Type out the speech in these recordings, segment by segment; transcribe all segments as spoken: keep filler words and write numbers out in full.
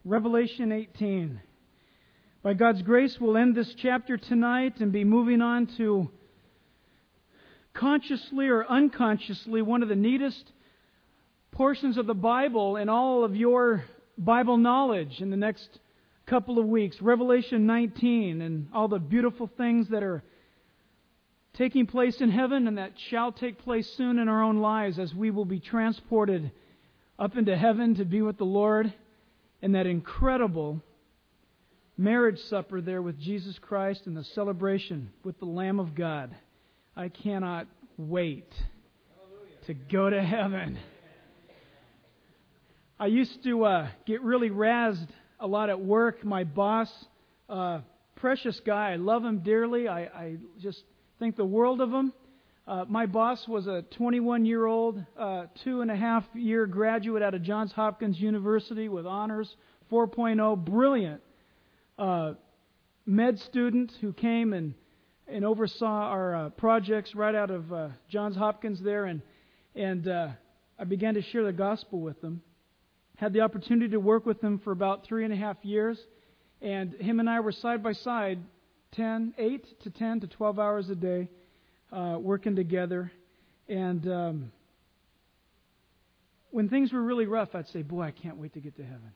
Revelation eighteen. By God's grace, we'll end this chapter tonight and be moving on to, consciously or unconsciously, one of the neatest portions of the Bible in all of your Bible knowledge in the next couple of weeks. Revelation nineteen, and all the beautiful things that are taking place in heaven and that shall take place soon in our own lives as we will be transported up into heaven to be with the Lord in that incredible marriage supper there with Jesus Christ and the celebration with the Lamb of God. I cannot wait to go to heaven. I used to uh, get really razzed a lot at work. My boss, uh, precious guy, I love him dearly. I, I just think the world of him. Uh, my boss was a twenty-one-year-old, uh, two and a half year graduate out of Johns Hopkins University with honors, four point oh, brilliant uh, med student who came and, and oversaw our uh, projects right out of uh, Johns Hopkins there. And, and uh, I began to share the gospel with them. Had the opportunity to work with him for about three and a half years. And him and I were side by side, ten, eight to ten to twelve hours a day, uh, working together. And um, when things were really rough, I'd say, boy, I can't wait to get to heaven.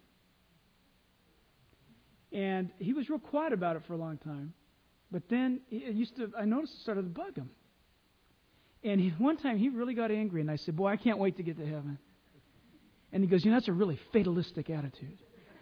And he was real quiet about it for a long time. But then it used to, I noticed it started to bug him. And he, one time he really got angry, and I said, boy, I can't wait to get to heaven. And he goes, you know, that's a really fatalistic attitude.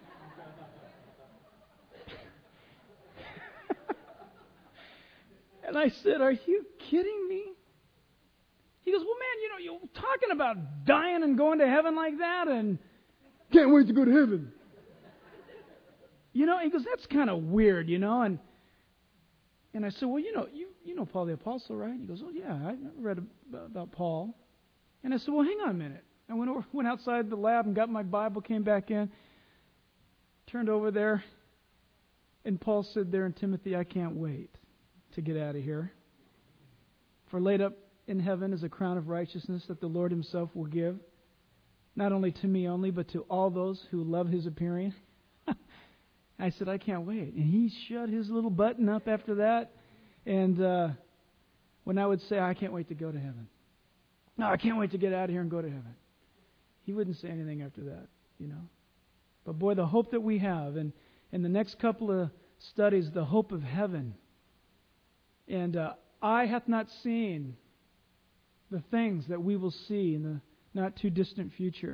And I said, are you kidding me? He goes, well, man, you know, you're talking about dying and going to heaven like that, and can't wait to go to heaven. You know, he goes, that's kind of weird, you know. And and I said, well, you know, you you know Paul the Apostle, right? He goes, oh, yeah, I read about Paul. And I said, well, hang on a minute. I went over, went outside the lab and got my Bible, came back in, turned over there, and Paul said there in Timothy, I can't wait to get out of here. For laid up in heaven is a crown of righteousness that the Lord Himself will give, not only to me only, but to all those who love His appearing. I said, I can't wait. And he shut his little button up after that. And uh, when I would say, I can't wait to go to heaven. No, I can't wait to get out of here and go to heaven. He wouldn't say anything after that, you know. But boy, the hope that we have, and in the next couple of studies, the hope of heaven. And uh, eye hath not seen the things that we will see in the not too distant future.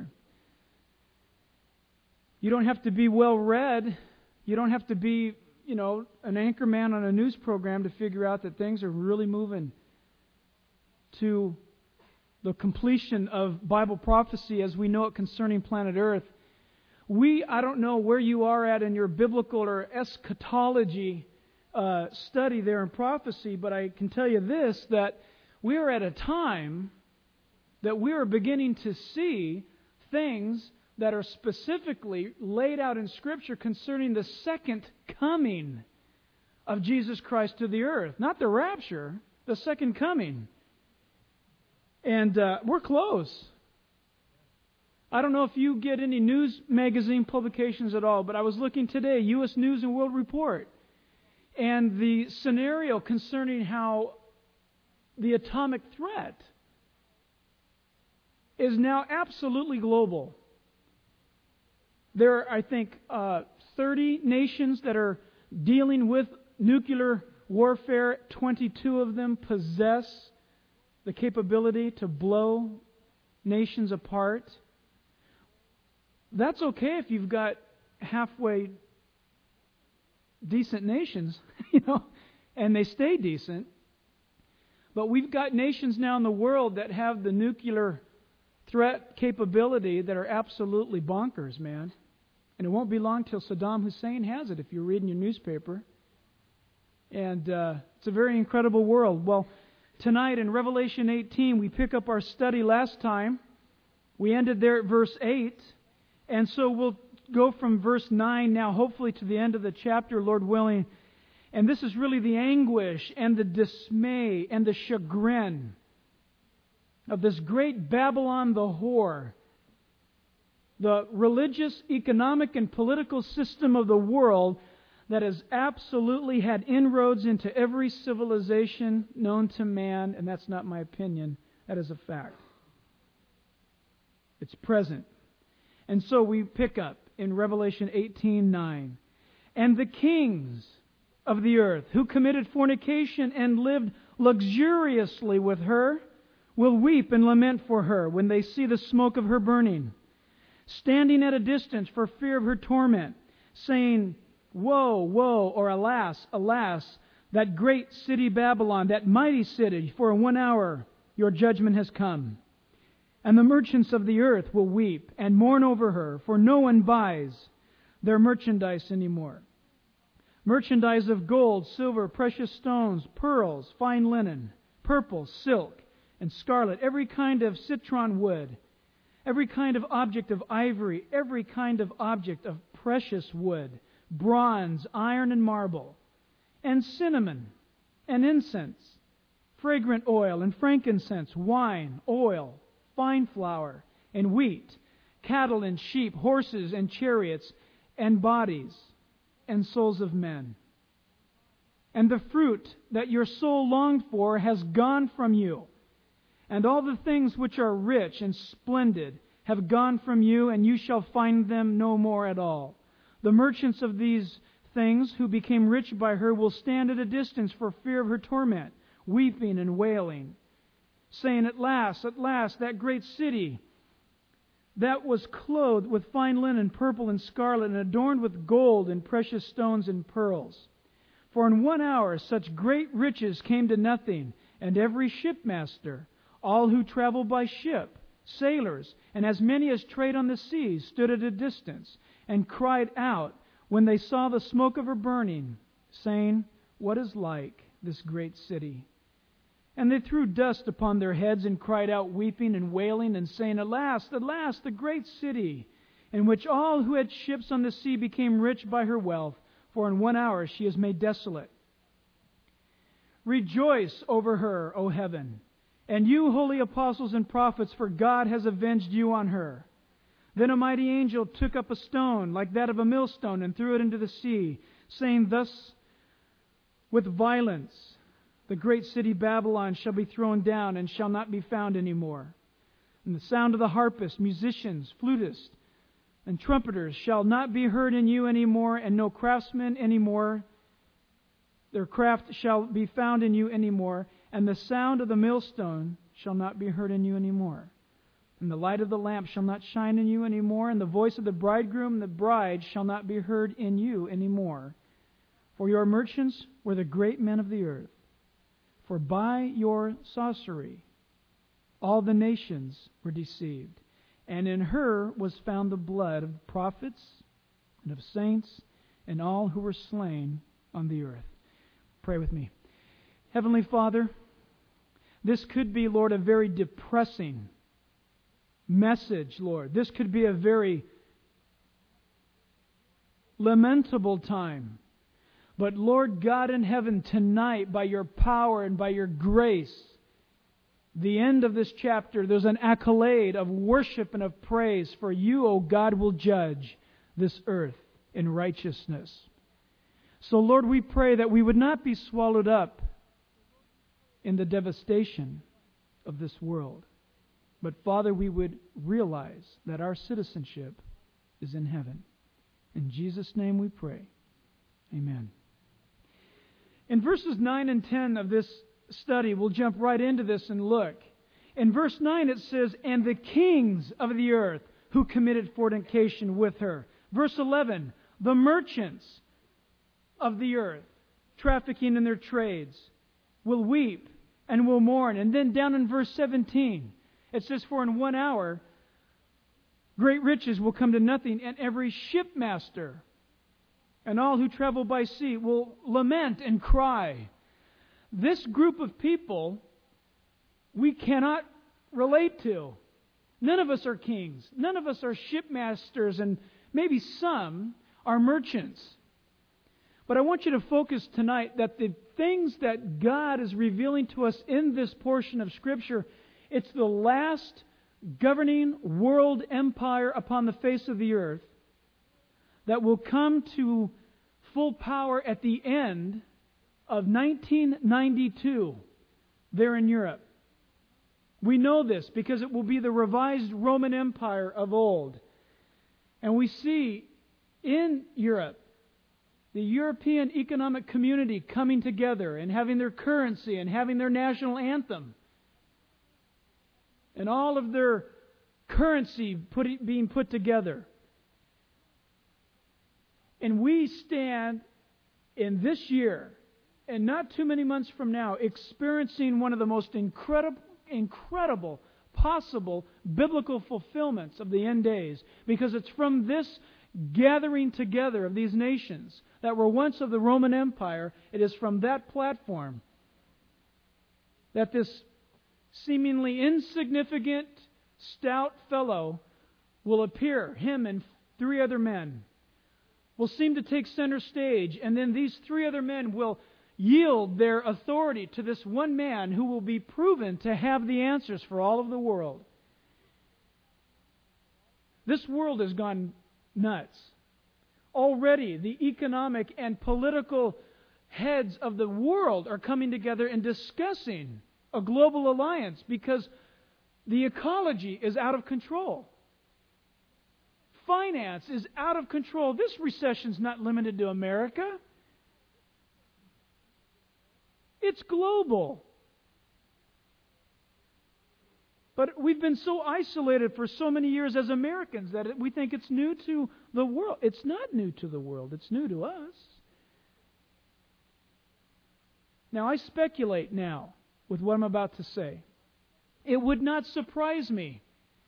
You don't have to be well read. You don't have to be, you know, an anchorman on a news program to figure out that things are really moving to the completion of Bible prophecy as we know it concerning planet Earth. We, I don't know where you are at in your biblical or eschatology uh, study there in prophecy, but I can tell you this, that we are at a time that we are beginning to see things that are specifically laid out in Scripture concerning the second coming of Jesus Christ to the earth. Not the rapture, the second coming. And uh, we're close. I don't know if you get any news magazine publications at all, but I was looking today, U S News and World Report, and the scenario concerning how the atomic threat is now absolutely global. There are, I think, uh, thirty nations that are dealing with nuclear warfare. twenty-two of them possess the capability to blow nations apart. That's okay if you've got halfway decent nations, you know, and they stay decent. But we've got nations now in the world that have the nuclear threat capability that are absolutely bonkers, man. And it won't be long till Saddam Hussein has it, if you're reading your newspaper. And uh, it's a very incredible world. Well, tonight in Revelation eighteen, we pick up our study last time. We ended there at verse eight. And so we'll go from verse nine now, hopefully to the end of the chapter, Lord willing. And this is really the anguish and the dismay and the chagrin of this great Babylon the whore the religious, economic, and political system of the world that has absolutely had inroads into every civilization known to man, and that's not my opinion, that is a fact. It's present. And so we pick up in Revelation eighteen nine. And the kings of the earth who committed fornication and lived luxuriously with her will weep and lament for her when they see the smoke of her burning, standing at a distance for fear of her torment, saying, Woe, woe, or alas, alas, that great city Babylon, that mighty city, for in one hour your judgment has come. And the merchants of the earth will weep and mourn over her, for no one buys their merchandise anymore. Merchandise of gold, silver, precious stones, pearls, fine linen, purple, silk, and scarlet, every kind of citron wood, every kind of object of ivory, every kind of object of precious wood, bronze, iron, and marble, and cinnamon, and incense, fragrant oil, and frankincense, wine, oil, fine flour, and wheat, cattle and sheep, horses and chariots, and bodies, and souls of men. And the fruit that your soul longed for has gone from you, and all the things which are rich and splendid have gone from you, and you shall find them no more at all. The merchants of these things who became rich by her will stand at a distance for fear of her torment, weeping and wailing, saying, At last, at last, that great city that was clothed with fine linen, purple and scarlet, and adorned with gold and precious stones and pearls. For in one hour such great riches came to nothing, and every shipmaster, all who travel by ship, sailors, and as many as trade on the seas, stood at a distance, and cried out when they saw the smoke of her burning, saying, What is like this great city? And they threw dust upon their heads and cried out, weeping and wailing, and saying, Alas, alas, the great city, in which all who had ships on the sea became rich by her wealth, for in one hour she is made desolate. Rejoice over her, O heaven, and you, holy apostles and prophets, for God has avenged you on her. Then a mighty angel took up a stone like that of a millstone and threw it into the sea, saying thus with violence, The great city Babylon shall be thrown down and shall not be found any more. And the sound of the harpists, musicians, flutists, and trumpeters shall not be heard in you any more, and no craftsmen any more. Their craft shall be found in you any more, and the sound of the millstone shall not be heard in you any more. And the light of the lamp shall not shine in you any more, and the voice of the bridegroom and the bride shall not be heard in you any more. For your merchants were the great men of the earth. For by your sorcery all the nations were deceived, and in her was found the blood of prophets and of saints and all who were slain on the earth. Pray with me. Heavenly Father, this could be, Lord, a very depressing message, Lord. This could be a very lamentable time. But Lord God in heaven, tonight, by your power and by your grace, the end of this chapter, there's an accolade of worship and of praise, for you, O God, will judge this earth in righteousness. So, Lord, we pray that we would not be swallowed up in the devastation of this world. But, Father, we would realize that our citizenship is in heaven. In Jesus' name we pray. Amen. In verses nine and ten of this study, we'll jump right into this and look. In verse nine it says, And the kings of the earth who committed fornication with her. Verse eleven, the merchants of the earth, trafficking in their trades, will weep and will mourn. And then down in verse seventeen, it says, For in one hour great riches will come to nothing, and every shipmaster and all who travel by sea will lament and cry. This group of people we cannot relate to. None of us are kings. None of us are shipmasters, and maybe some are merchants. But I want you to focus tonight that the things that God is revealing to us in this portion of Scripture, it's the last governing world empire upon the face of the earth that will come to full power at the end of nineteen ninety-two there in Europe. We know this because it will be the revised Roman Empire of old. And we see in Europe the European Economic Community coming together and having their currency and having their national anthem. And all of their currency put, being put together. And we stand in this year, and not too many months from now, experiencing one of the most incredible, incredible possible biblical fulfillments of the end days. Because it's from this gathering together of these nations that were once of the Roman Empire, it is from that platform that this seemingly insignificant, stout fellow will appear. Him and three other men will seem to take center stage, and then these three other men will yield their authority to this one man who will be proven to have the answers for all of the world. This world has gone nuts. Already, the economic and political heads of the world are coming together and discussing a global alliance because the ecology is out of control. Finance is out of control. This recession is not limited to America. It's global. But we've been so isolated for so many years as Americans that we think it's new to the world. It's not new to the world. It's new to us. Now, I speculate now with what I'm about to say. It would not surprise me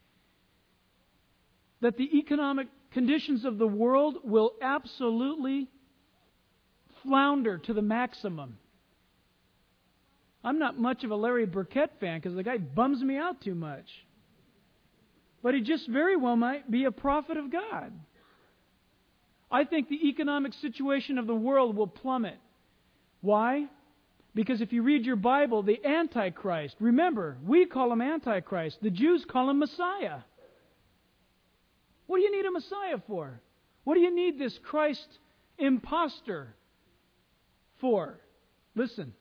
that the economic conditions of the world will absolutely flounder to the maximum. I'm not much of a Larry Burkett fan because the guy bums me out too much. But he just very well might be a prophet of God. I think the economic situation of the world will plummet. Why? Because if you read your Bible, the Antichrist, remember, we call him Antichrist. The Jews call him Messiah. What do you need a Messiah for? What do you need this Christ imposter for? Listen.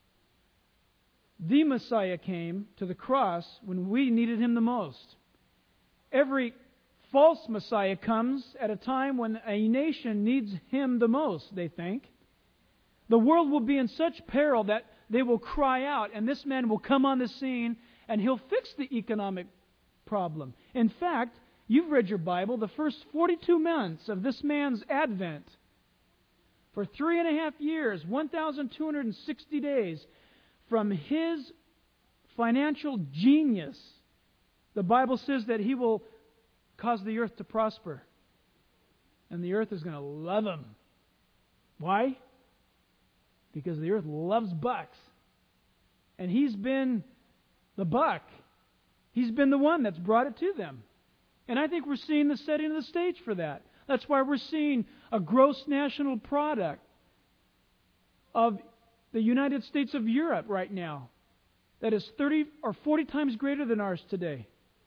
The Messiah came to the cross when we needed Him the most. Every false Messiah comes at a time when a nation needs Him the most, they think. The world will be in such peril that they will cry out, and this man will come on the scene, and He'll fix the economic problem. In fact, you've read your Bible, the first forty-two months of this man's advent, for three and a half years, one thousand two hundred sixty days, from his financial genius, the Bible says that he will cause the earth to prosper. And the earth is going to love him. Why? Because the earth loves bucks. And he's been the buck. He's been the one that's brought it to them. And I think we're seeing the setting of the stage for that. That's why we're seeing a gross national product of the United States of Europe right now that is thirty or forty times greater than ours today.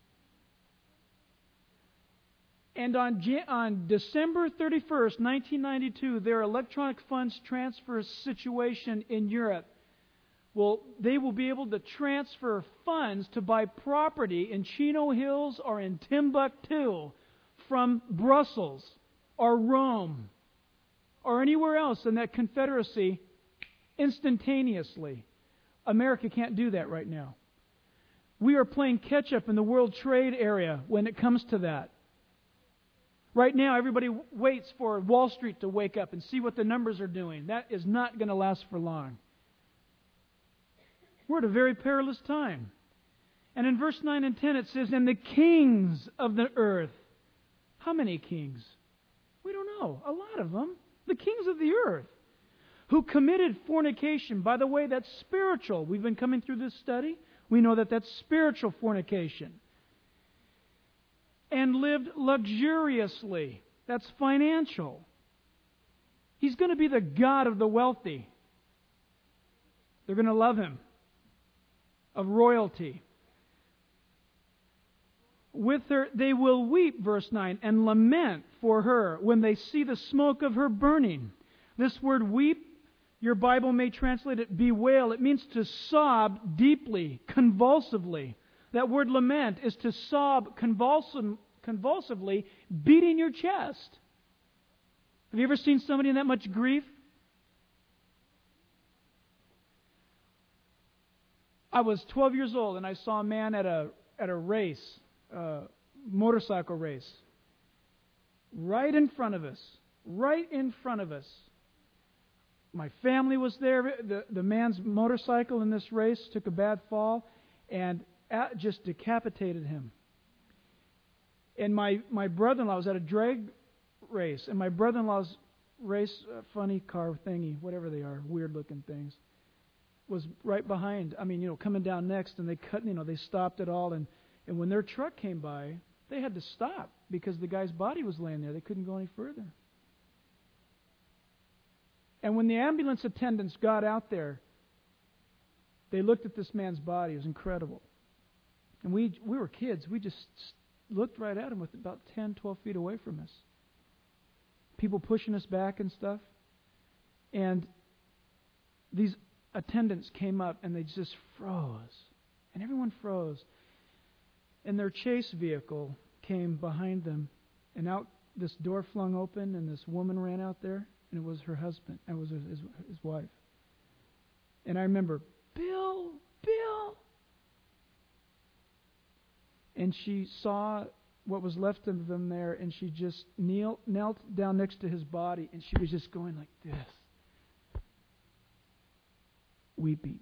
And on, Jan- on December thirty-first, nineteen ninety-two, their electronic funds transfer situation in Europe, will they will be able to transfer funds to buy property in Chino Hills or in Timbuktu from Brussels or Rome or anywhere else in that confederacy instantaneously. America can't do that right now. We are playing catch-up in the world trade area when it comes to that. Right now, everybody waits for Wall Street to wake up and see what the numbers are doing. That is not going to last for long. We're at a very perilous time. And in verse nine and ten it says, and the kings of the earth. How many kings? We don't know. A lot of them. The kings of the earth. Who committed fornication. By the way, that's spiritual. We've been coming through this study. We know that that's spiritual fornication. And lived luxuriously. That's financial. He's going to be the God of the wealthy. They're going to love Him. Of royalty. with her, they will weep, verse nine, and lament for her when they see the smoke of her burning. This word weep, your Bible may translate it bewail. It means to sob deeply, convulsively. That word lament is to sob convulsive, convulsively, beating your chest. Have you ever seen somebody in that much grief? I was twelve years old and I saw a man at a at a race, uh, motorcycle race, right in front of us, right in front of us. My family was there. The, the man's motorcycle in this race took a bad fall and at, just decapitated him. And my, my brother-in-law was at a drag race, and my brother-in-law's race, uh, funny car thingy, whatever they are, weird-looking things, was right behind. I mean, you know, coming down next, and they cut, you know, they stopped it all, and, and when their truck came by, they had to stop because the guy's body was laying there. They couldn't go any further. And when the ambulance attendants got out there, they looked at this man's body. It was incredible. And we we were kids. We just looked right at him with about ten, twelve feet away from us. People pushing us back and stuff. And these attendants came up and they just froze. And everyone froze. And their chase vehicle came behind them. And out this door flung open and this woman ran out there. And it was her husband. It was his, his wife. And I remember, Bill, Bill. And she saw what was left of them there, and she just kneel, knelt down next to his body, and she was just going like this, weeping.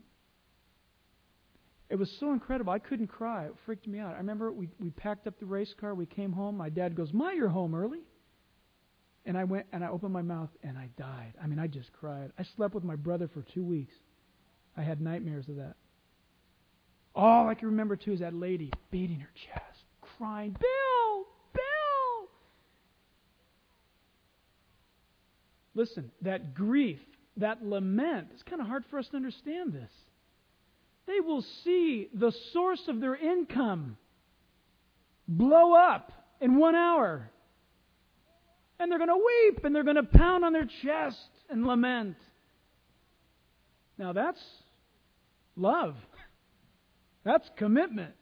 It was so incredible. I couldn't cry. It freaked me out. I remember we, we packed up the race car. We came home. My dad goes, Ma, you're home early. And I went and I opened my mouth and I died. I mean, I just cried. I slept with my brother for two weeks. I had nightmares of that. All I can remember, too, is that lady beating her chest, crying, Bill! Bill! Listen, that grief, that lament, it's kind of hard for us to understand this. They will see the source of their income blow up in one hour. And they're going to weep, and they're going to pound on their chest and lament. Now that's love. That's commitment.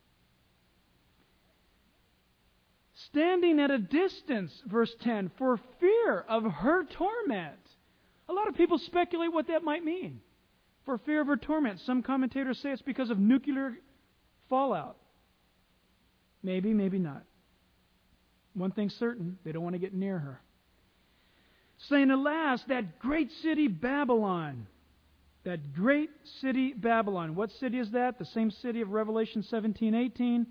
Standing at a distance, verse ten, for fear of her torment. A lot of people speculate what that might mean. For fear of her torment. Some commentators say it's because of nuclear fallout. Maybe, maybe not. One thing's certain, they don't want to get near her. Saying, alas, that great city Babylon. That great city Babylon. What city is that? The same city of Revelation seventeen eighteen.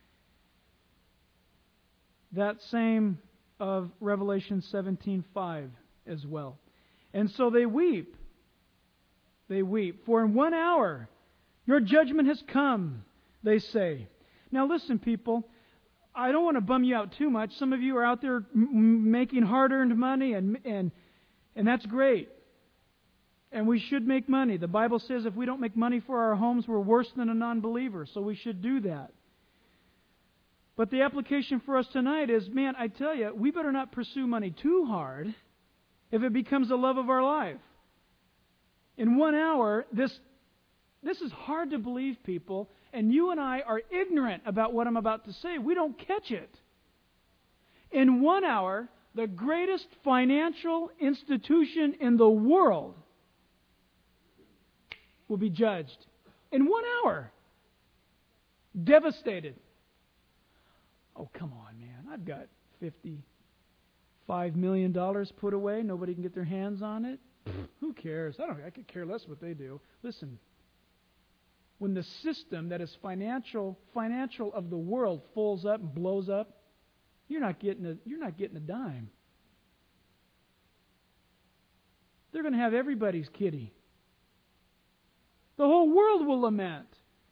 That same of Revelation seventeen five as well. And so they weep. They weep. For in one hour your judgment has come, they say. Now listen, people. I don't want to bum you out too much. Some of you are out there m- making hard-earned money, and and and that's great. And we should make money. The Bible says if we don't make money for our homes, we're worse than a non-believer. So we should do that. But the application for us tonight is, man, I tell you, we better not pursue money too hard if it becomes the love of our life. In one hour, this this is hard to believe, people. And you and I are ignorant about what I'm about to say. We don't catch it. In one hour, the greatest financial institution in the world will be judged. In one hour. Devastated. Oh, come on, man. I've got fifty-five million dollars put away. Nobody can get their hands on it. Who cares? I don't. I could care less what they do. Listen. When the system that is financial, financial of the world falls up and blows up, you're not getting a, you're not getting a dime. They're going to have everybody's kitty. The whole world will lament.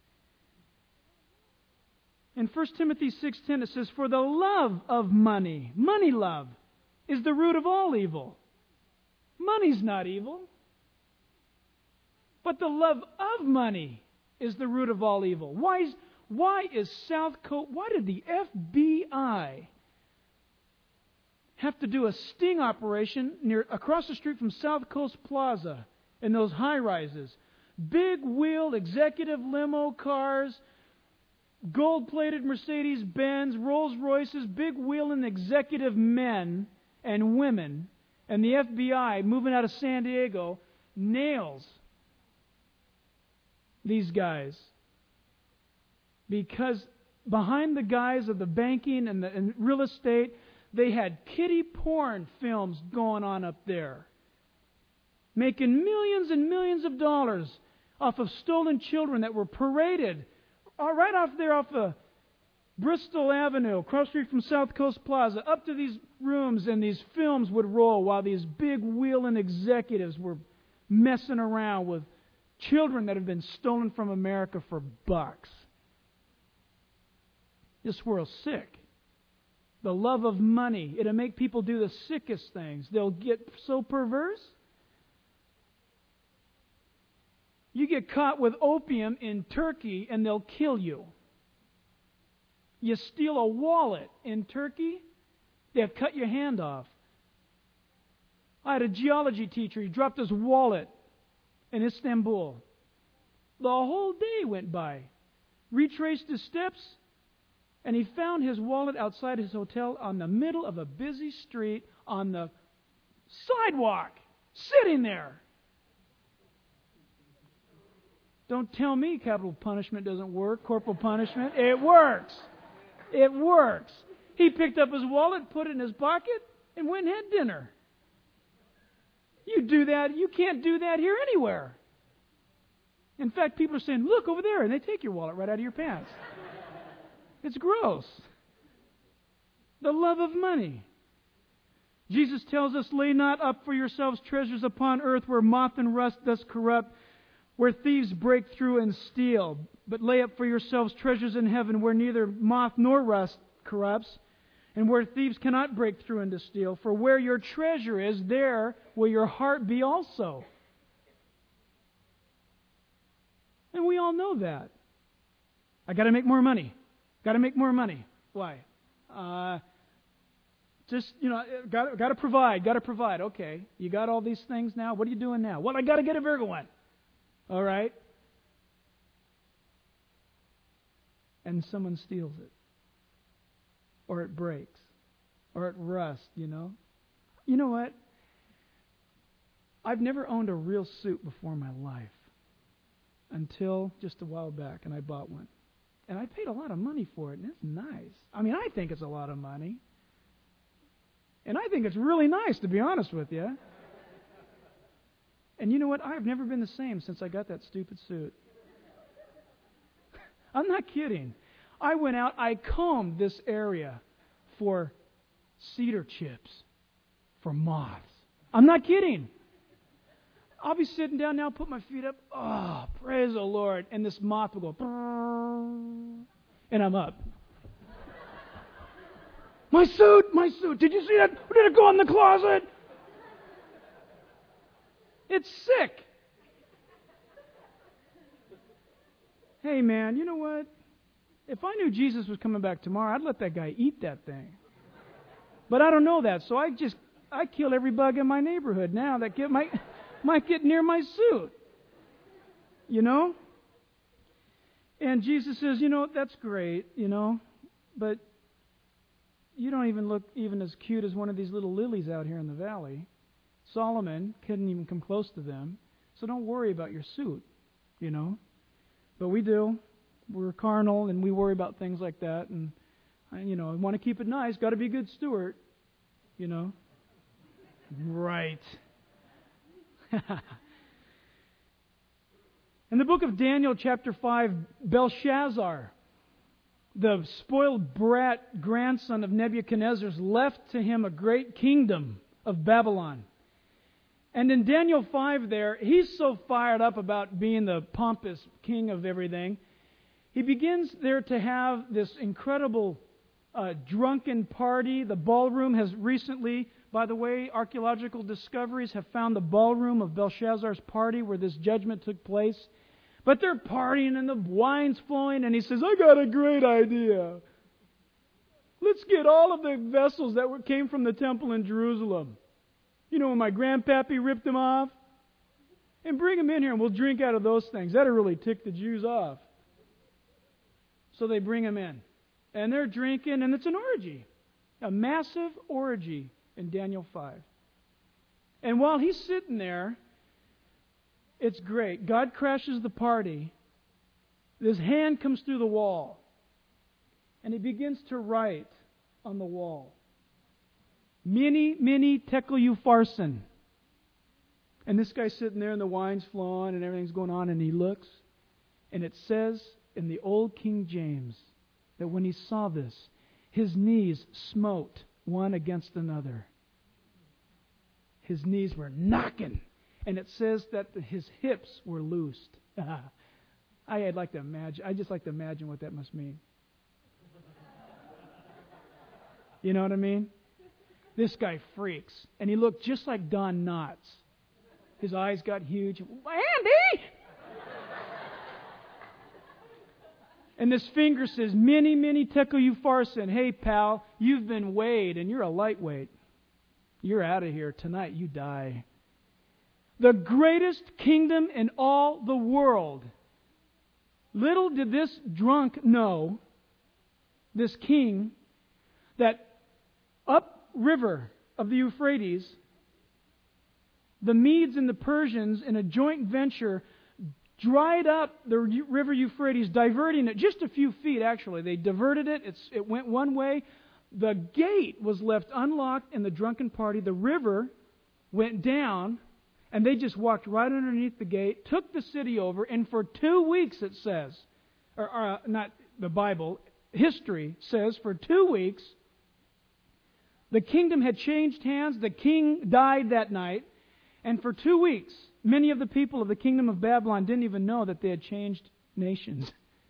In First Timothy six ten it says, for the love of money, money love, is the root of all evil. Money's not evil. But the love of money is the root of all evil. Why is, Why is South Coast, why did the F B I have to do a sting operation near across the street from South Coast Plaza in those high-rises? Big wheel executive limo cars, gold-plated Mercedes-Benz, Rolls-Royces, big wheeling executive men and women, and the F B I moving out of San Diego nails these guys because behind the guise of the banking and the and real estate, they had kiddie porn films going on up there, making millions and millions of dollars off of stolen children that were paraded right off there off of Bristol Avenue, across the street from South Coast Plaza, up to these rooms, and these films would roll while these big wheeling executives were messing around with children that have been stolen from America for bucks. This world's sick. The love of money. It'll make people do the sickest things. They'll get so perverse. You get caught with opium in Turkey and they'll kill you. You steal a wallet in Turkey, they'll cut your hand off. I had a geology teacher. He dropped his wallet in Istanbul. The whole day went by. Retraced his steps, and he found his wallet outside his hotel on the middle of a busy street on the sidewalk, sitting there. Don't tell me capital punishment doesn't work, corporal punishment. It works. It works. He picked up his wallet, put it in his pocket, and went and had dinner. You do that, you can't do that here anywhere. In fact, people are saying, look over there, and they take your wallet right out of your pants. It's gross. The love of money. Jesus tells us, lay not up for yourselves treasures upon earth where moth and rust does corrupt, where thieves break through and steal. But lay up for yourselves treasures in heaven where neither moth nor rust corrupts, and where thieves cannot break through and to steal. For where your treasure is, there will your heart be also. And we all know that. I got to make more money. Got to make more money. Why? Uh, just, you know, got got to provide. Got to provide. Okay. You got all these things now. What are you doing now? Well, I got to get a bigger one. All right. And someone steals it. Or it breaks. Or it rusts, you know. You know what? I've never owned a real suit before in my life. Until just a while back, and I bought one. And I paid a lot of money for it, and it's nice. I mean, I think it's a lot of money. And I think it's really nice, to be honest with you. And you know what? I've never been the same since I got that stupid suit. I'm not kidding. I went out, I combed this area for cedar chips, for moths. I'm not kidding. I'll be sitting down now, put my feet up. Oh, praise the Lord. And this moth will go, and I'm up. My suit, my suit. Did you see that? Did it go in the closet? It's sick. Hey, man, you know what? If I knew Jesus was coming back tomorrow, I'd let that guy eat that thing. But I don't know that, so I just, I kill every bug in my neighborhood now that get my... might get near my suit, you know? And Jesus says, you know, that's great, you know, but you don't even look even as cute as one of these little lilies out here in the valley. Solomon couldn't even come close to them, so don't worry about your suit, you know? But we do. We're carnal, and we worry about things like that, and, you know, I want to keep it nice, got to be a good steward, you know? Right. In the book of Daniel, chapter five, Belshazzar, the spoiled brat grandson of Nebuchadnezzar, left to him a great kingdom of Babylon. And in Daniel five there, he's so fired up about being the pompous king of everything, he begins there to have this incredible uh, drunken party. The ballroom has recently... By the way, archaeological discoveries have found the ballroom of Belshazzar's party where this judgment took place. But they're partying and the wine's flowing, and he says, I got a great idea. Let's get all of the vessels that were, came from the temple in Jerusalem. You know, when my grandpappy ripped them off? And bring them in here and we'll drink out of those things. That'll really tick the Jews off. So they bring them in. And they're drinking, and it's an orgy. A massive orgy in Daniel five. And while he's sitting there, it's great. God crashes the party. This hand comes through the wall. And he begins to write on the wall. Mene, mene, tekel upharsin. And this guy's sitting there and the wine's flowing and everything's going on, and he looks. And it says in the old King James that when he saw this, his knees smote one against another. His knees were knocking. And it says that his hips were loosed. I'd like to imagine, I just like to imagine what that must mean. You know what I mean? This guy freaks. And he looked just like Don Knotts. His eyes got huge. Andy! And this finger says, Mene, mene, tekel upharsin. Hey, pal, you've been weighed and you're a lightweight. You're out of here. Tonight you die. The greatest kingdom in all the world. Little did this drunk know, this king, that upriver of the Euphrates, the Medes and the Persians, in a joint venture, dried up the river Euphrates, diverting it just a few feet, actually. They diverted it. It's, it went one way. The gate was left unlocked in the drunken party. The river went down, and they just walked right underneath the gate, took the city over, and for two weeks, it says, or, or uh, not the Bible, history says, for two weeks, the kingdom had changed hands. The king died that night. And for two weeks, many of the people of the kingdom of Babylon didn't even know that they had changed nations.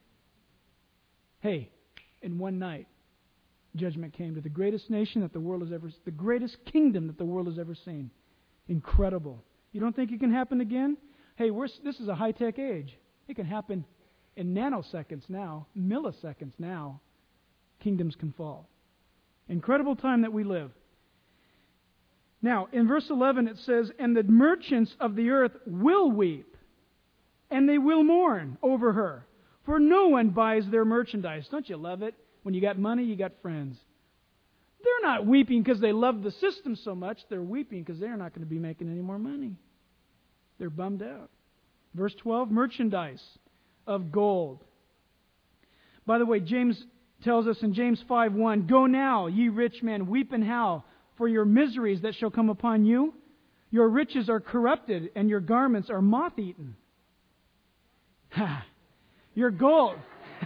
Hey, in one night, judgment came to the greatest nation that the world has ever, the greatest kingdom that the world has ever seen. Incredible. You don't think it can happen again? Hey, we're, this is a high-tech age. It can happen in nanoseconds now, milliseconds now. Kingdoms can fall. Incredible time that we live. Now, in verse eleven it says, and the merchants of the earth will weep, and they will mourn over her, for no one buys their merchandise. Don't you love it? When you got money, you got friends. They're not weeping because they love the system so much. They're weeping because they're not going to be making any more money. They're bummed out. Verse twelve, merchandise of gold. By the way, James tells us in James five one, go now, ye rich men, weep and howl for your miseries that shall come upon you. Your riches are corrupted, and your garments are moth-eaten. Ha! Your gold.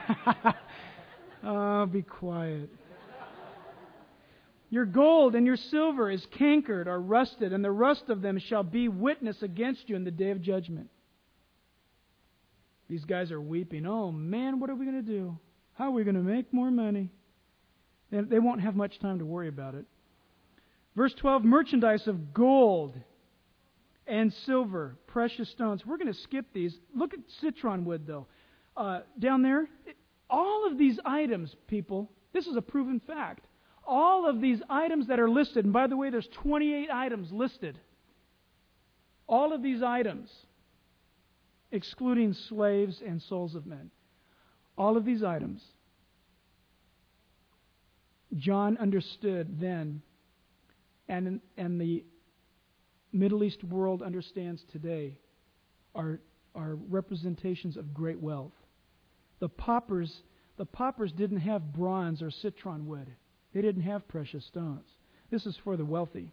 Oh, be quiet. Your gold and your silver is cankered or rusted, and the rust of them shall be witness against you in the day of judgment. These guys are weeping. Oh, man, what are we going to do? How are we going to make more money? And they won't have much time to worry about it. Verse twelve, merchandise of gold and silver, precious stones. We're going to skip these. Look at citron wood, though. Uh, down there, all of these items, people, this is a proven fact. All of these items that are listed, and by the way, there's twenty-eight items listed. All of these items, excluding slaves and souls of men, all of these items, John understood then, and, and the Middle East world understands today, are, are representations of great wealth. The paupers, the paupers didn't have bronze or citron wood. They didn't have precious stones. This is for the wealthy.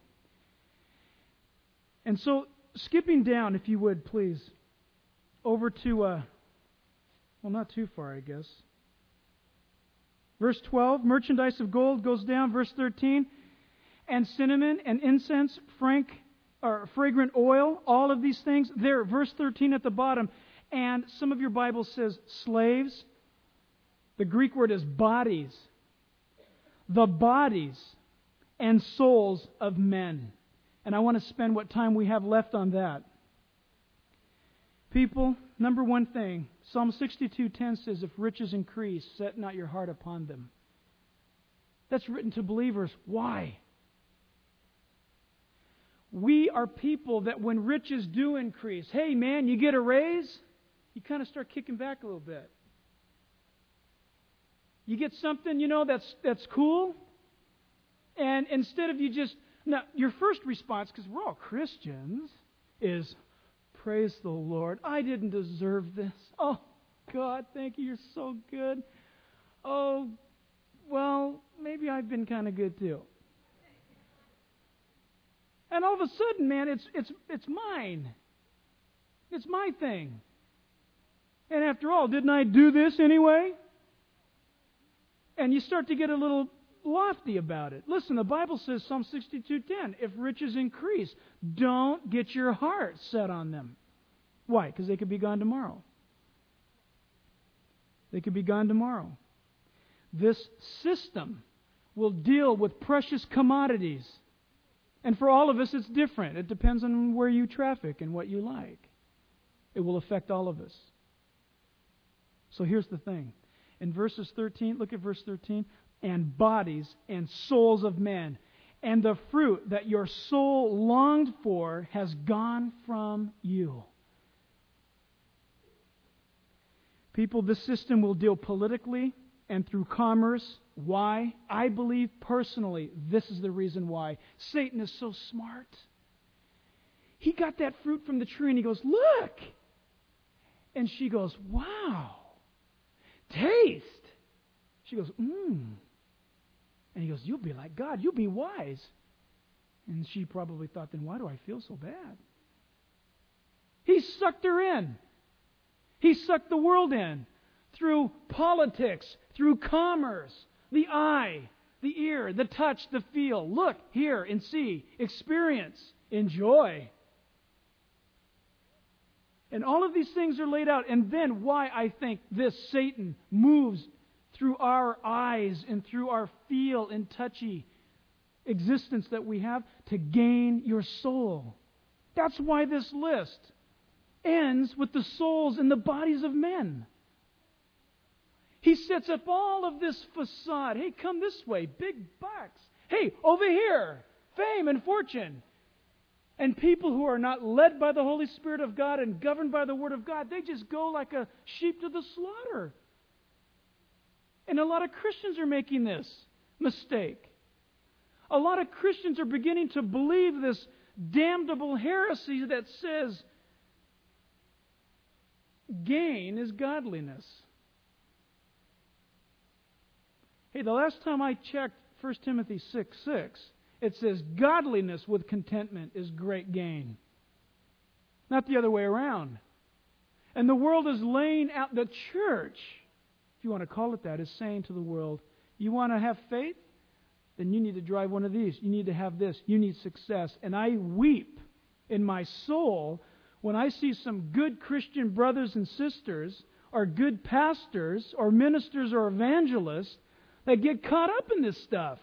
And so, skipping down, if you would, please, over to, uh, well, not too far, I guess. Verse twelve, merchandise of gold goes down. Verse thirteen, and cinnamon and incense, frank, or fragrant oil, all of these things. There, verse thirteen at the bottom. And some of your Bible says slaves. The Greek word is bodies. The bodies and souls of men. And I want to spend what time we have left on that. People, number one thing, Psalm sixty-two ten says, if riches increase, set not your heart upon them. That's written to believers. Why? We are people that when riches do increase, hey man, you get a raise, you kind of start kicking back a little bit. You get something, you know, that's that's cool, and instead of you just, now your first response, because we're all Christians, is, praise the Lord, I didn't deserve this. Oh, God, thank you, you're so good. Oh, well, maybe I've been kind of good too. And all of a sudden, man, it's it's it's mine. It's my thing. And after all, didn't I do this anyway? And you start to get a little lofty about it. Listen, the Bible says, Psalm sixty-two ten, if riches increase, don't get your heart set on them. Why? Because they could be gone tomorrow. They could be gone tomorrow. This system will deal with precious commodities. And for all of us, it's different. It depends on where you traffic and what you like. It will affect all of us. So here's the thing. In verses thirteen, look at verse thirteen. And bodies and souls of men, and the fruit that your soul longed for has gone from you. People, this system will deal politically and through commerce. Why? I believe personally this is the reason why. Satan is so smart. He got that fruit from the tree and he goes, look! And she goes, wow! Taste! She goes, mmm. And he goes, you'll be like God. You'll be wise. And she probably thought, then why do I feel so bad? He sucked her in. He sucked the world in through politics, through commerce, the eye, the ear, the touch, the feel. Look, hear, and see, experience, enjoy. And all of these things are laid out. And then why I think this Satan moves through our eyes and through our feel and touchy existence that we have to gain your soul. That's why this list ends with the souls and the bodies of men. He sets up all of this facade. Hey, come this way, big bucks. Hey, over here, fame and fortune. And people who are not led by the Holy Spirit of God and governed by the Word of God, they just go like a sheep to the slaughter. And a lot of Christians are making this mistake. A lot of Christians are beginning to believe this damnable heresy that says gain is godliness. Hey, the last time I checked First Timothy six six, it says godliness with contentment is great gain. Not the other way around. And the world is laying out, the church, if you want to call it that, is saying to the world, you want to have faith? Then you need to drive one of these. You need to have this. You need success. And I weep in my soul when I see some good Christian brothers and sisters or good pastors or ministers or evangelists that get caught up in this stuff.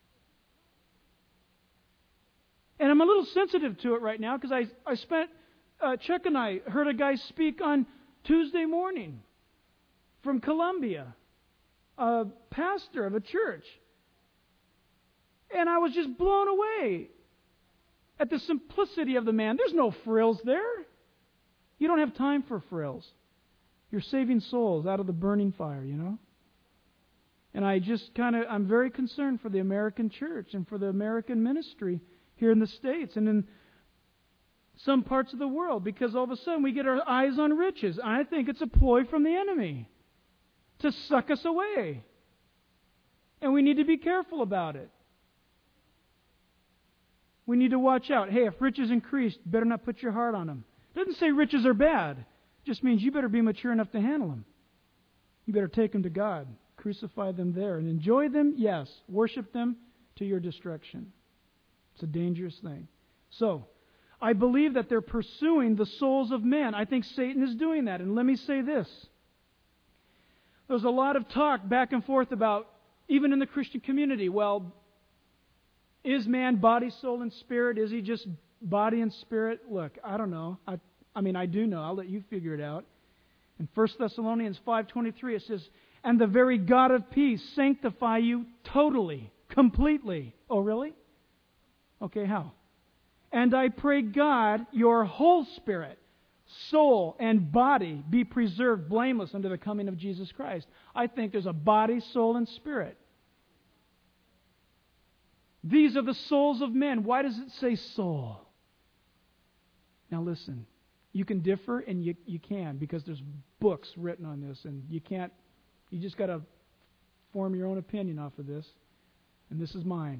And I'm a little sensitive to it right now because I, I spent, uh, Chuck and I heard a guy speak on Tuesday morning from Columbia, a pastor of a church. And I was just blown away at the simplicity of the man. There's no frills there. You don't have time for frills. You're saving souls out of the burning fire, you know. And I just kind of, I'm very concerned for the American church and for the American ministry here in the States and in some parts of the world, because all of a sudden we get our eyes on riches. I think it's a ploy from the enemy to suck us away. And we need to be careful about it. We need to watch out. Hey, if riches increase, better not put your heart on them. It doesn't say riches are bad. It just means you better be mature enough to handle them. You better take them to God. Crucify them there. And enjoy them, yes. Worship them to your destruction. It's a dangerous thing. So, I believe that they're pursuing the souls of men. I think Satan is doing that. And let me say this. There's a lot of talk back and forth about, even in the Christian community, well, is man body, soul, and spirit? Is he just body and spirit? Look, I don't know. I, I mean, I do know. I'll let you figure it out. In First Thessalonians five twenty-three, it says, "And the very God of peace sanctify you totally, completely." Oh, really? Okay, how? "And I pray God, your whole spirit, soul, and body be preserved blameless unto the coming of Jesus Christ." I think there's a body, soul, and spirit. These are the souls of men. Why does it say soul? Now listen, you can differ, and you, you can, because there's books written on this, and you can't, you just got to form your own opinion off of this, and this is mine.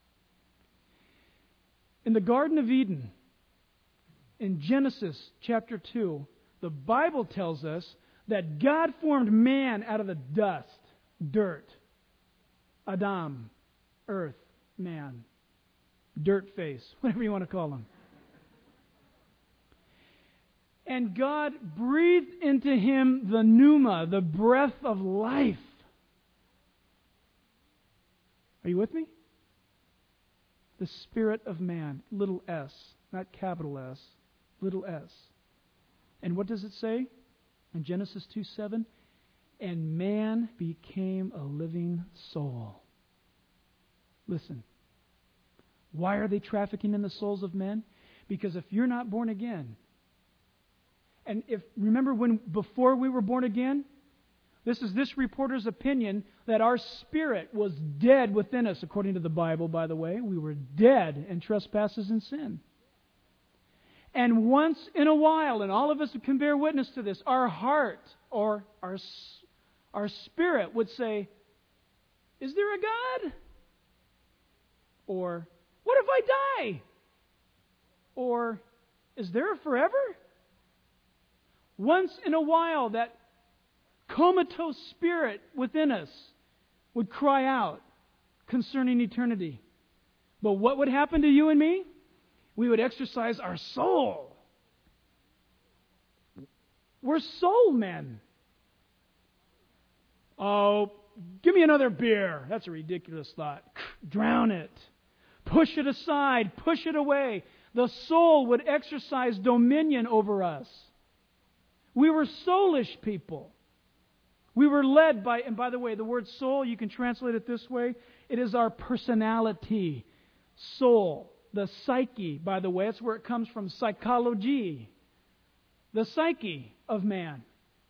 In the Garden of Eden, in Genesis chapter two, the Bible tells us that God formed man out of the dust, dirt, Adam, earth, man, dirt face, whatever you want to call him. And God breathed into him the pneuma, the breath of life. Are you with me? The spirit of man, little s, not capital S, little s. And what does it say in Genesis two seven? "And man became a living soul." Listen, why are they trafficking in the souls of men? Because if you're not born again, and if, remember when, before we were born again, this is this reporter's opinion that our spirit was dead within us, according to the Bible, by the way. We were dead in trespasses and sin. And once in a while, and all of us can bear witness to this, our heart or our, our spirit would say, "Is there a God?" Or, "What if I die?" Or, "Is there a forever?" Once in a while, that comatose spirit within us would cry out concerning eternity. But what would happen to you and me? We would exercise our soul. We're soul men. "Oh, give me another beer." That's a ridiculous thought. Drown it. Push it aside. Push it away. The soul would exercise dominion over us. We were soulish people. We were led by, and by the way, the word soul, you can translate it this way. It is our personality. Soul. The psyche, by the way, that's where it comes from, psychology. The psyche of man.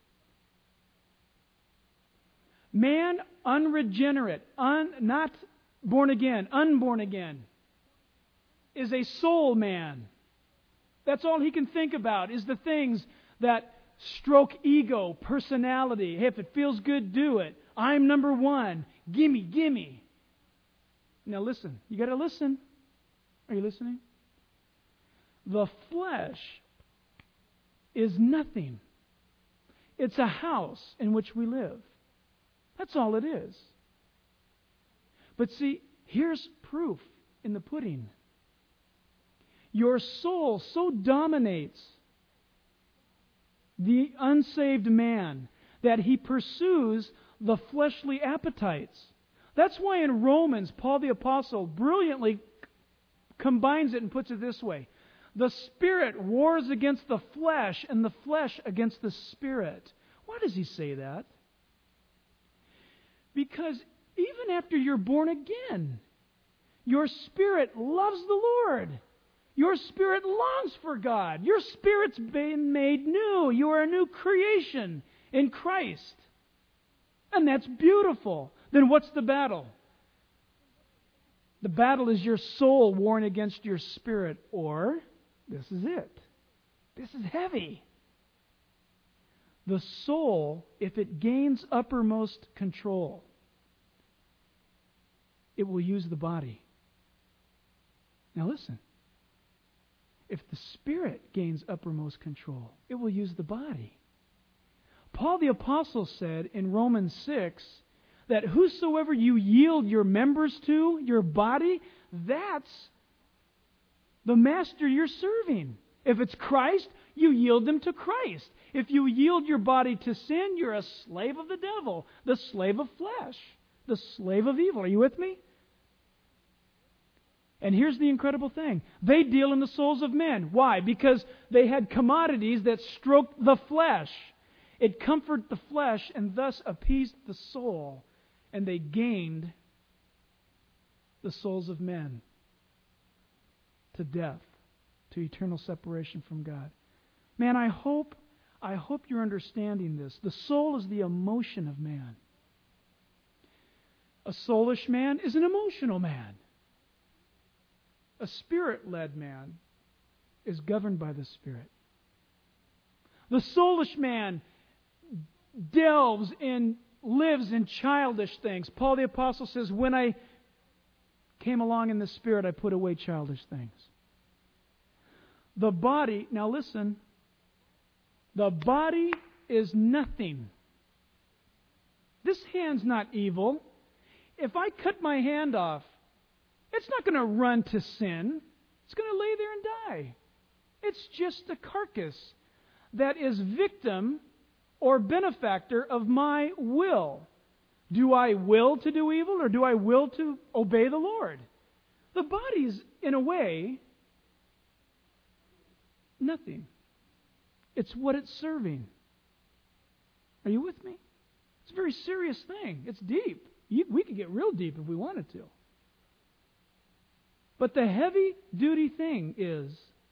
Man unregenerate, un, not born again, unborn again, is a soul man. That's all he can think about, is the things that stroke ego, personality. Hey, if it feels good, do it. I'm number one. Gimme, gimme. Now listen. You got to listen. Are you listening? The flesh is nothing. It's a house in which we live. That's all it is. But see, here's proof in the pudding. Your soul so dominates the unsaved man that he pursues the fleshly appetites. That's why in Romans, Paul the Apostle brilliantly combines it and puts it this way. The Spirit wars against the flesh, and the flesh against the Spirit. Why does he say that? Because even after you're born again, your spirit loves the Lord. Your spirit longs for God. Your spirit's been made new. You are a new creation in Christ. And that's beautiful. Then what's the battle? The battle is your soul warring against your spirit. Or, this is it. This is heavy. The soul, if it gains uppermost control, it will use the body. Now listen. If the Spirit gains uppermost control, it will use the body. Paul the Apostle said in Romans six that whosoever you yield your members to, your body, that's the master you're serving. If it's Christ, you yield them to Christ. If you yield your body to sin, you're a slave of the devil, the slave of flesh, the slave of evil. Are you with me? And here's the incredible thing. They deal in the souls of men. Why? Because they had commodities that stroked the flesh. It comforted the flesh and thus appeased the soul. And they gained the souls of men to death, to eternal separation from God. Man, I hope, I hope you're understanding this. The soul is the emotion of man. A soulish man is an emotional man. A spirit-led man is governed by the Spirit. The soulish man delves in, lives in childish things. Paul the Apostle says, when I came along in the Spirit, I put away childish things. The body, now listen, the body is nothing. This hand's not evil. If I cut my hand off, it's not going to run to sin. It's going to lay there and die. It's just a carcass that is victim or benefactor of my will. Do I will to do evil or do I will to obey the Lord? The body's, in a way, nothing. It's what it's serving. Are you with me? It's a very serious thing. It's deep. We could get real deep if we wanted to. But the heavy-duty thing is,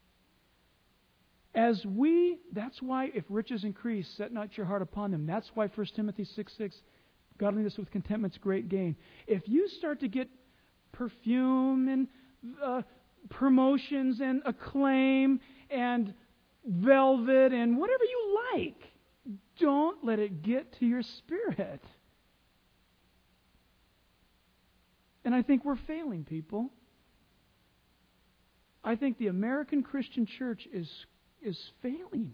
as we, that's why if riches increase, set not your heart upon them. That's why First Timothy six six, godliness with contentment's great gain. If you start to get perfume and uh, promotions and acclaim and velvet and whatever you like, don't let it get to your spirit. And I think we're failing, people. I think the American Christian church is is failing.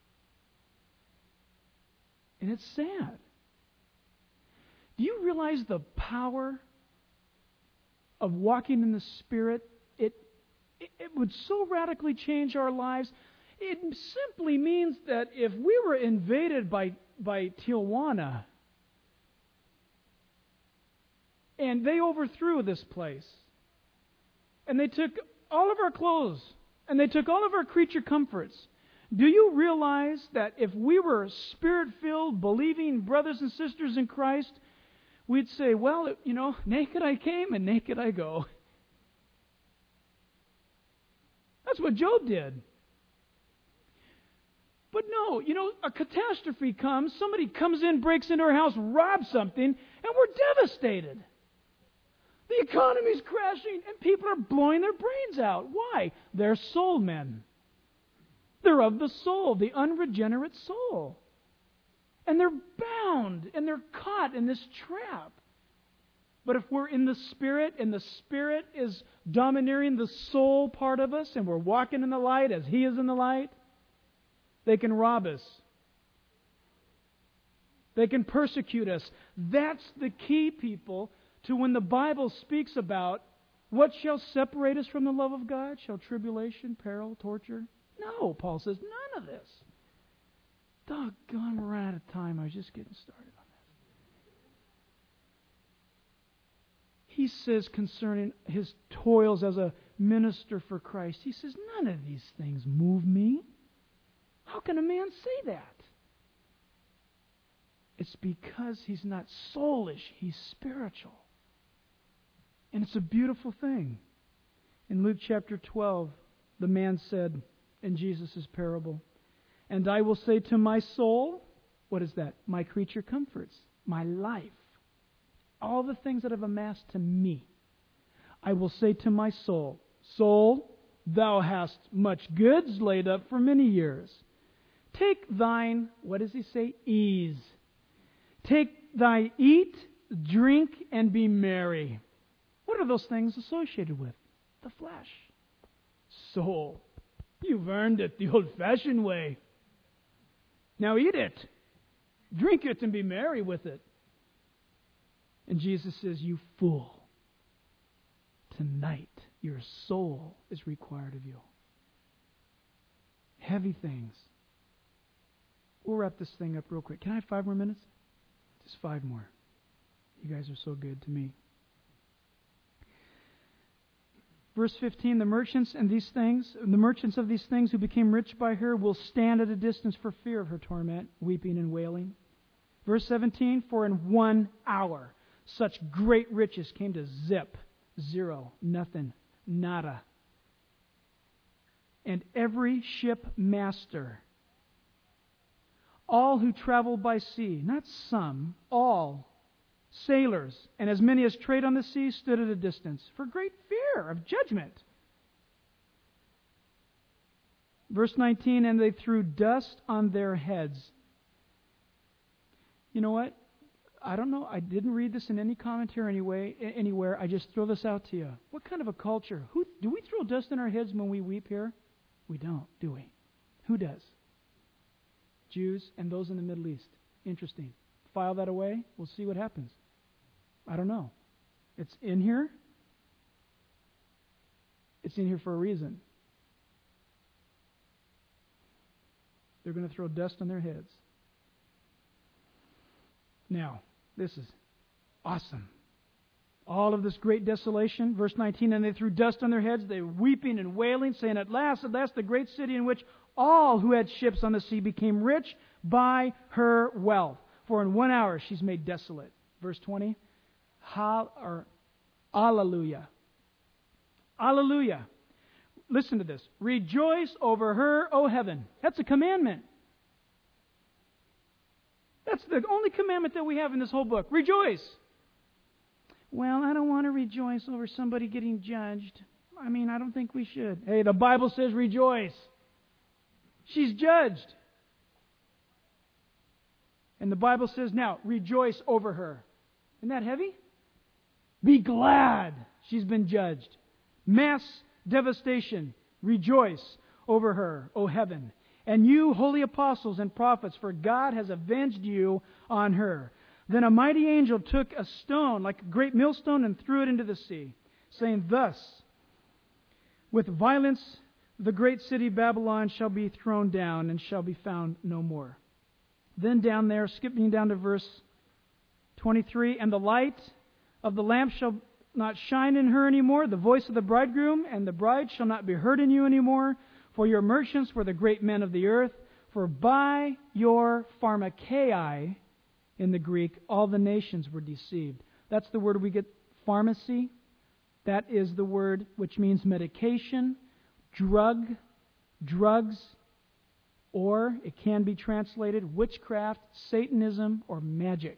And it's sad. Do you realize the power of walking in the Spirit? It, it, it would so radically change our lives. It simply means that if we were invaded by, by Tijuana and they overthrew this place and they took all of our clothes, and they took all of our creature comforts. Do you realize that if we were Spirit-filled, believing brothers and sisters in Christ, we'd say, well, you know, naked I came and naked I go. That's what Job did. But no, you know, a catastrophe comes, somebody comes in, breaks into our house, robs something, and we're devastated. The economy's crashing, and people are blowing their brains out. Why? They're soul men. They're of the soul, the unregenerate soul. And they're bound, and they're caught in this trap. But if we're in the Spirit, and the Spirit is domineering the soul part of us, and we're walking in the light as He is in the light, they can rob us. They can persecute us. That's the key, people, to when the Bible speaks about what shall separate us from the love of God? Shall tribulation, peril, torture? No, Paul says, none of this. Doggone, we're out of time. I was just getting started on this. He says concerning his toils as a minister for Christ, he says, none of these things move me. How can a man say that? It's because he's not soulish, he's spiritual. And it's a beautiful thing. In Luke chapter twelve, the man said in Jesus' parable, and I will say to my soul, what is that? My creature comforts, my life, all the things that have amassed to me. I will say to my soul, soul, thou hast much goods laid up for many years. Take thine, what does he say? Ease. Take thy eat, drink, and be merry. What are those things associated with? The flesh. Soul. You've earned it the old-fashioned way. Now eat it. Drink it and be merry with it. And Jesus says, you fool. Tonight, your soul is required of you. Heavy things. We'll wrap this thing up real quick. Can I have five more minutes? Just five more. You guys are so good to me. Verse fifteen, the merchants and these things, the merchants of these things who became rich by her will stand at a distance for fear of her torment, weeping and wailing. Verse seventeen, for in one hour such great riches came to zip, zero, nothing, nada. And every ship master, all who travel by sea, not some, all, sailors, and as many as trade on the sea stood at a distance for great fear of judgment. Verse nineteen, and they threw dust on their heads. You know what? I don't know. I didn't read this in any commentary anyway, anywhere. I just throw this out to you. What kind of a culture? Who do we throw dust on our heads when we weep here? We don't, do we? Who does? Jews and those in the Middle East. Interesting. File that away. We'll see what happens. I don't know. It's in here. It's in here for a reason. They're going to throw dust on their heads. Now, this is awesome. All of this great desolation, verse nineteen, and they threw dust on their heads, they were weeping and wailing, saying, At last, at last, the great city in which all who had ships on the sea became rich by her wealth. For in one hour she's made desolate. Verse twenty, Hall, or Alleluia. Alleluia. Listen to this. Rejoice over her, O heaven. That's a commandment. That's the only commandment that we have in this whole book. Rejoice. Well, I don't want to rejoice over somebody getting judged. I mean, I don't think we should. Hey, the Bible says rejoice. She's judged. And the Bible says now, rejoice over her. Isn't that heavy? Be glad she's been judged. Mass devastation. Rejoice over her, O heaven. And you, holy apostles and prophets, for God has avenged you on her. Then a mighty angel took a stone, like a great millstone, and threw it into the sea, saying, Thus, with violence, the great city Babylon shall be thrown down and shall be found no more. Then down there, skipping down to verse twenty-three, and the light of the lamp shall not shine in her anymore, the voice of the bridegroom and the bride shall not be heard in you anymore, for your merchants were the great men of the earth, for by your pharmakeia, in the Greek, all the nations were deceived. That's the word we get, pharmacy. That is the word which means medication, drug, drugs, or it can be translated witchcraft, Satanism, or magic.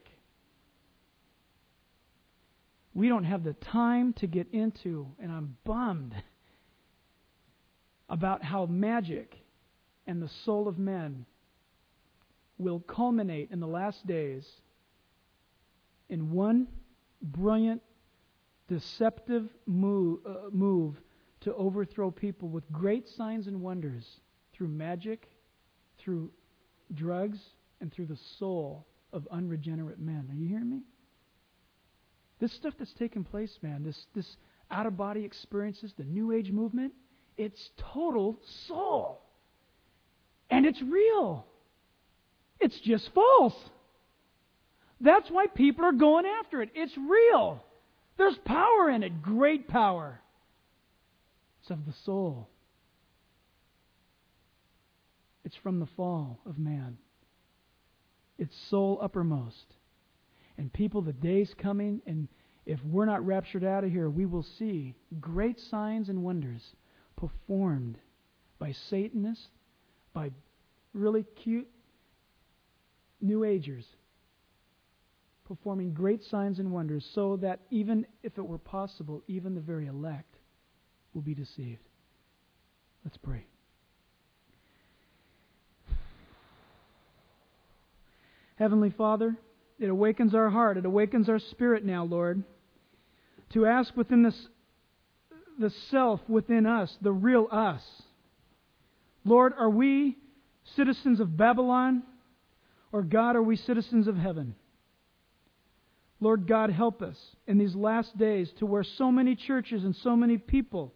We don't have the time to get into, and I'm bummed about how magic and the soul of men will culminate in the last days in one brilliant, deceptive move, uh, move to overthrow people with great signs and wonders through magic, through drugs, and through the soul of unregenerate men. Are you hearing me? This stuff that's taking place, man, this, this out-of-body experiences, the New Age movement, it's total soul. And it's real. It's just false. That's why people are going after it. It's real. There's power in it, great power. It's of the soul. It's from the fall of man. It's soul uppermost. And people, the day's coming, and if we're not raptured out of here, we will see great signs and wonders performed by Satanists, by really cute New Agers, performing great signs and wonders, so that even if it were possible, even the very elect will be deceived. Let's pray. Heavenly Father, it awakens our heart, it awakens our spirit now, Lord, to ask within this, the self within us, the real us. Lord, are we citizens of Babylon, or God, are we citizens of heaven? Lord God, help us in these last days to where so many churches and so many people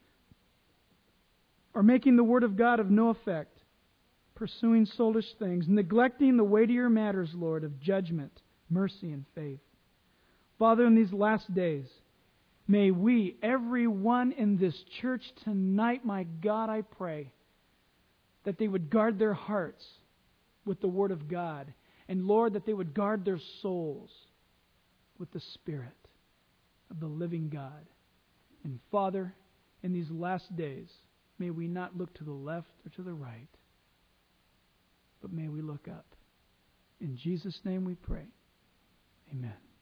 are making the Word of God of no effect, pursuing soulish things, neglecting the weightier matters, Lord, of judgment, mercy, and faith. Father, in these last days, May we, everyone in this church tonight, my God, I pray, that they would guard their hearts with the Word of God. And Lord, that they would guard their souls with the Spirit of the living God. And Father, in these last days, may we not look to the left or to the right, but may we look up. In Jesus' name we pray. Amen.